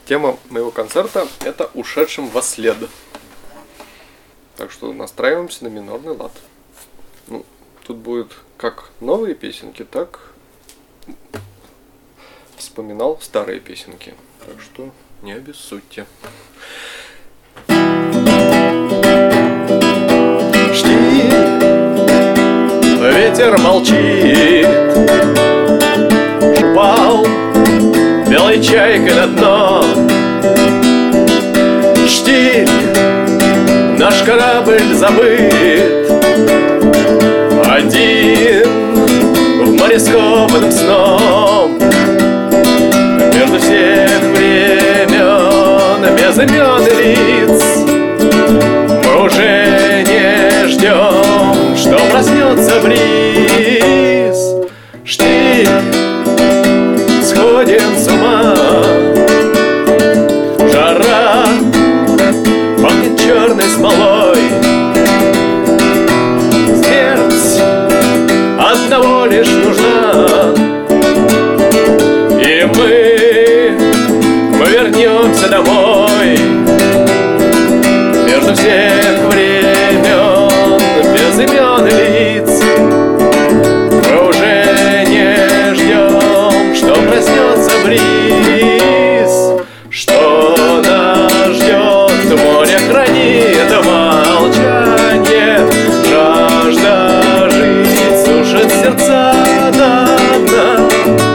Тема моего концерта – это «Ушедшим вослед». Так что настраиваемся на минорный лад. Тут будут как новые песенки, так вспоминал старые песенки. Так что не обессудьте. Жди, ветер молчит, упал белой чайкой на дно. Штиль, наш корабль забыт, один в море скованным сном. Между всех времен, без имен и лиц, мы уже не ждем, что проснется бриз. Штиль, сходим с ума, жара пахнет черной смолой. Смерть одного лишь нужна, и мы вернемся домой. Между всех времен, без имен и лиц, мы уже не ждем, что проснется бриз. Что нас ждет, море хранит молчание, жажда жить сушит сердца до дна.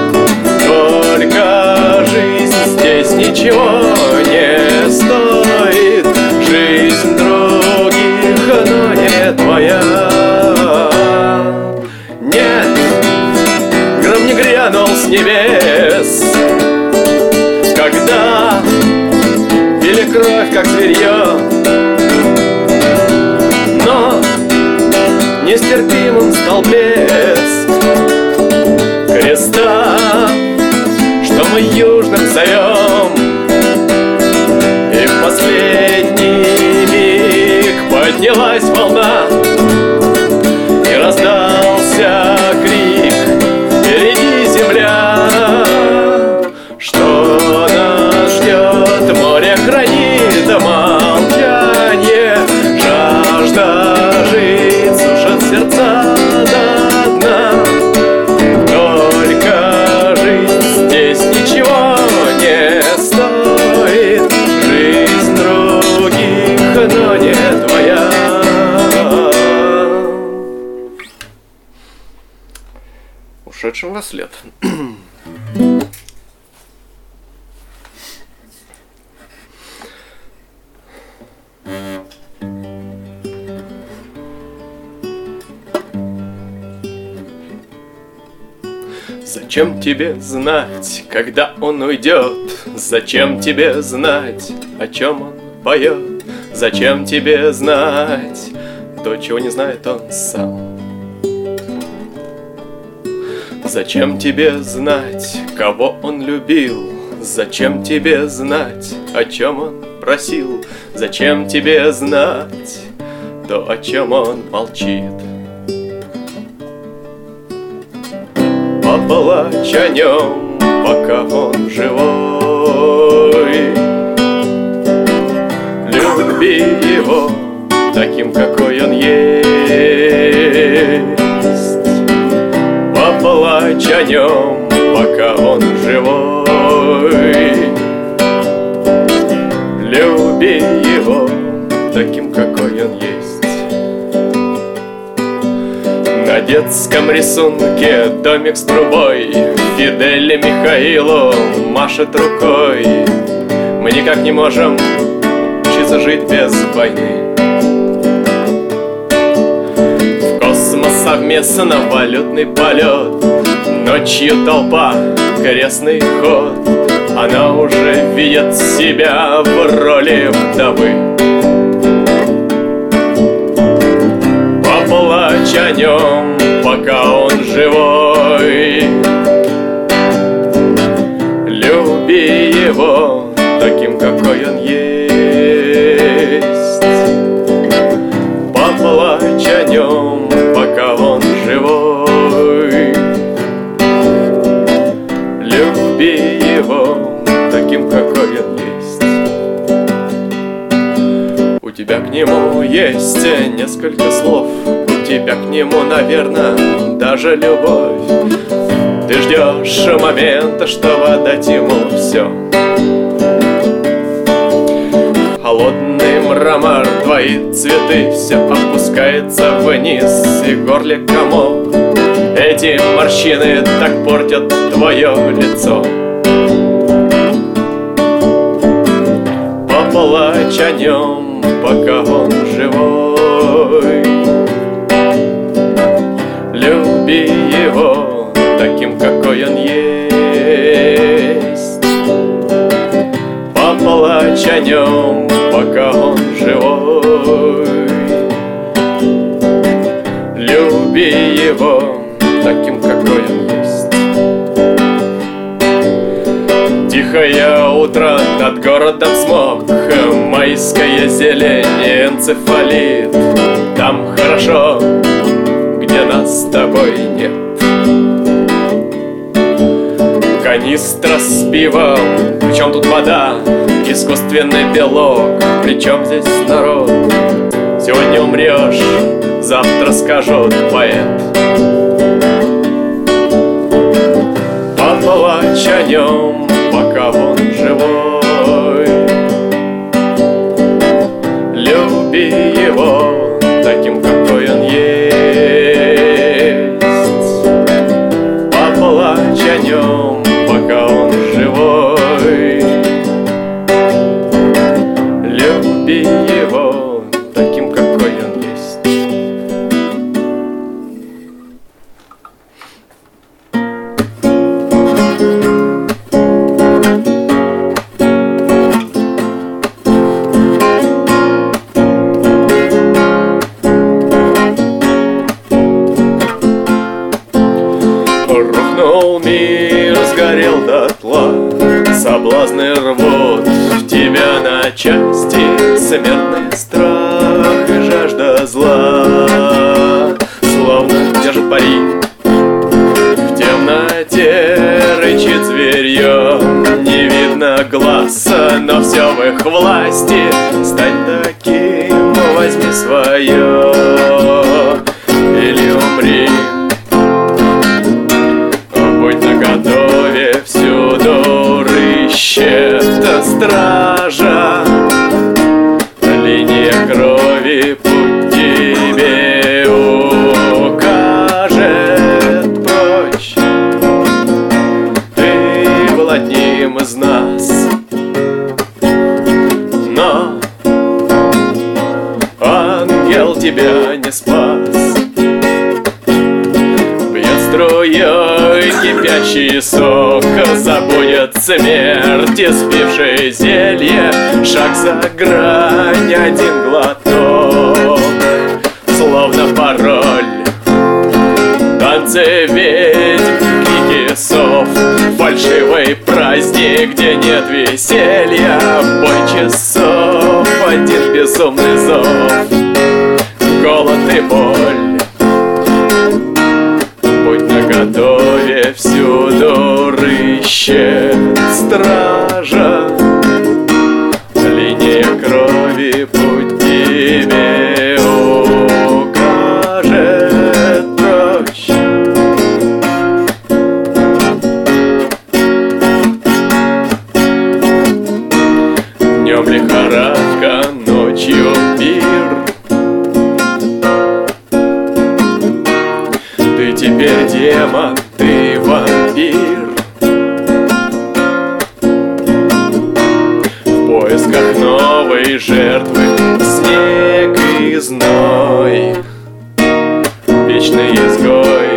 Только жизнь здесь ничего не стоит, жизнь других, но не твоя. Нет, гром не грянул с небес, когда пили кровь, как зверье, но нестерпимым стал блеск креста, что мы южным зовем. И в последний миг поднялась волна, и раздался крик: впереди земля. Что нас ждет, море хранит молчание, жажда жить сушит сердца до дна. Только жизнь здесь ничего не стоит, жизнь других, но не твоя. Ушедшим вослед. Зачем тебе знать, когда он уйдет? Зачем тебе знать, о чем он поет? Зачем тебе знать то, чего не знает он сам? Зачем тебе знать, кого он любил? Зачем тебе знать, о чем он просил? Зачем тебе знать то, о чем он молчит? Поплачь о нем, пока он живой. Люби его таким, какой он есть. Поплачь о нем, пока он живой. Люби его таким, какой он есть. На детском рисунке домик с трубой, Фидель Михаилу машет рукой. Мы никак не можем учиться жить без войны. В космос совместно валютный полет, ночью толпа, крестный ход. Она уже видит себя в роли вдовы. Поплачь о нем, пока он живой. Люби его таким, какой он есть. Поплачь о нем, пока он живой. Люби его таким, какой он есть. нему есть несколько слов, у тебя к нему, наверное, даже любовь. Ты ждешь момента, чтобы отдать ему все. Холодный мрамор, твои цветы, все опускается вниз, и в горле комок. Эти морщины так портят твое лицо. Поплачь о нем, пока он живой. Люби его таким, какой он есть. Поплачь о нем, пока он живой. Люби его таким, какой он есть. Тихое утро, над городом смог, майская зелень, энцефалит. Там хорошо, где нас с тобой нет. Канистра с пивом, причем тут вода, искусственный белок, причем здесь народ. Сегодня умрешь, завтра скажут поэт. Поплачь о нем, пока он живой. Люби его таким, какой он есть. Поплачь о нем, пока он живой. Люби его таким, какой он есть. Рухнул мир, сгорел дотла, соблазны рвут в тебя на части, смертный страх и жажда зла словно держит пари. В темноте рычит зверье, не видно глаз, но все в их власти. Стань таким, возьми свое или умри. Будь наготове, всюду рыщет стража. Линия крови путь тебе укажет прочь. Ты был одним из нас, но ангел тебя не спас. Струей кипящий сок забудет смерти, спивший зелье. Шаг за грань, один глоток, словно пароль. Танцы ведьм, крики сов, фальшивый праздник, где нет веселья. Бой часов, один безумный зов, голод и боль. Будь наготове, всюду рыщет стража. Линия крови путь тебе укажет прочь. Днем лихорадка, ночью пир. Ты теперь демон, ты вампир. В поисках новой жертвы, снег и зной, вечный изгой.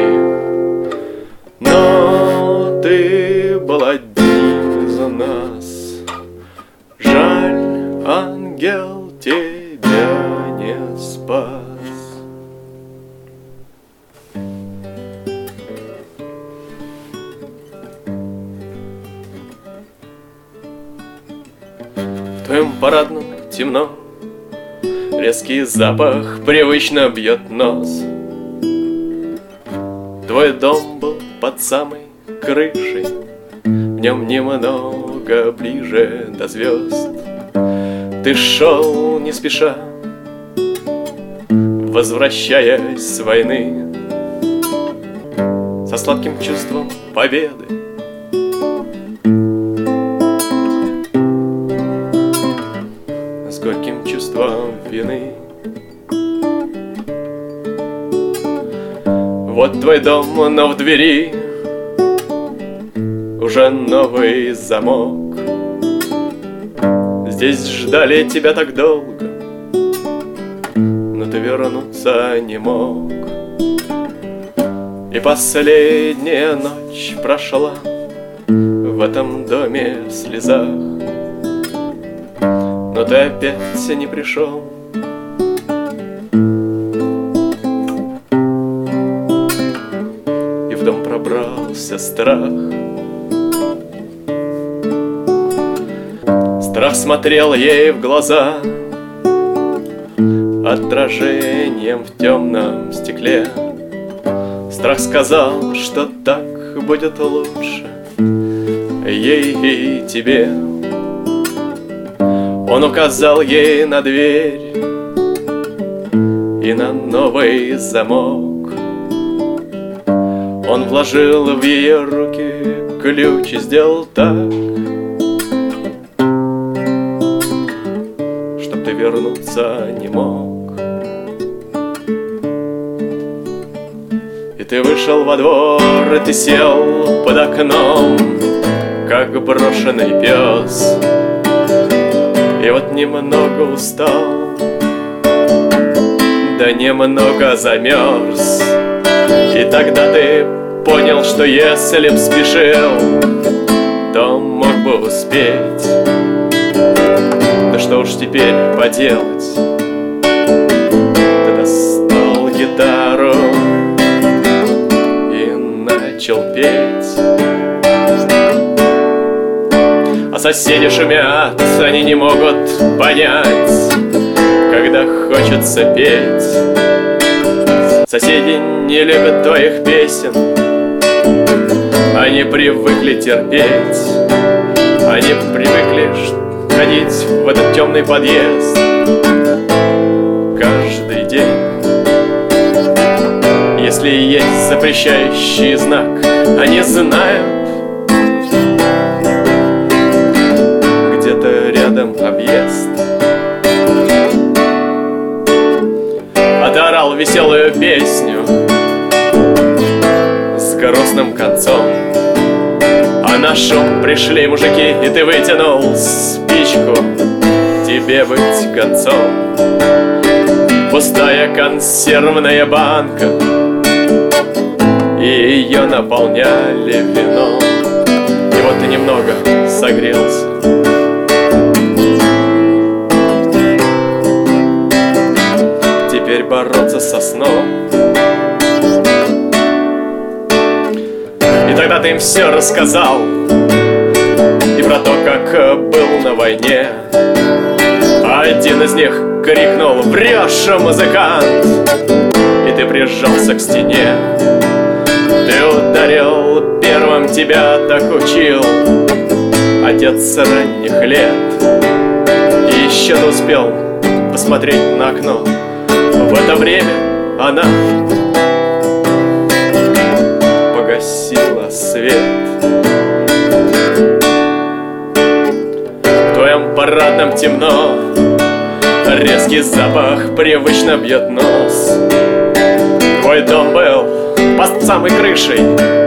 Но ты был одним из нас. Жаль, ангел тебя не спас. В твоем парадном темно, резкий запах привычно бьет нос. Твой дом был под самой крышей, в нем немного ближе до звезд. Ты шел не спеша, возвращаясь с войны, со сладким чувством победы. С горьким чувством вины. Вот твой дом, но в двери уже новый замок. Здесь ждали тебя так долго, но ты вернуться не мог. И последняя ночь прошла в этом доме в слезах, но ты опять не пришел. И в дом пробрался страх. Страх смотрел ей в глаза отражением в темном стекле. Страх сказал, что так будет лучше ей и тебе. Он указал ей на дверь и на новый замок. Он вложил в ее руки ключ и сделал так, чтоб ты вернуться не мог. И ты вышел во двор, и ты сел под окном, как брошенный пес. И вот немного устал, да немного замерз. И тогда ты понял, что если б спешил, то мог бы успеть. Да что уж теперь поделать? Ты достал гитару и начал петь. А соседи шумят, они не могут понять, когда хочется петь. Соседи не любят твоих песен, они привыкли терпеть. Они привыкли ходить в этот темный подъезд каждый день. Если есть запрещающий знак, они знают, где-то рядом объезд. А ты орал веселую песню с грустным концом. А на шум пришли мужики, и ты вытянул спичку, тебе быть концом. Пустая консервная банка, и ее наполняли вином. И вот ты немного согрелся. Теперь бороться со сном. И тогда ты им все рассказал, и про то, как был на войне. Один из них крикнул: «Врешь, музыкант!» И ты прижался к стене. Ты ударил первым, тебя так учил отец с ранних лет. И еще не успел посмотреть на окно. В это время она погасила свет. В твоем парадном темно, резкий запах привычно бьет нос. Твой дом был под самой крышей,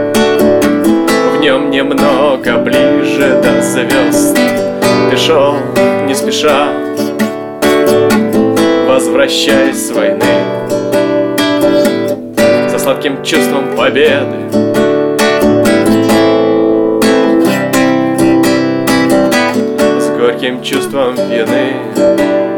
в нем немного ближе до звезд. Ты шел не спеша, возвращаясь с войны, со сладким чувством победы. С горьким чувством вины.